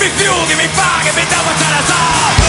me fuel, give me fire, give me double to the soul.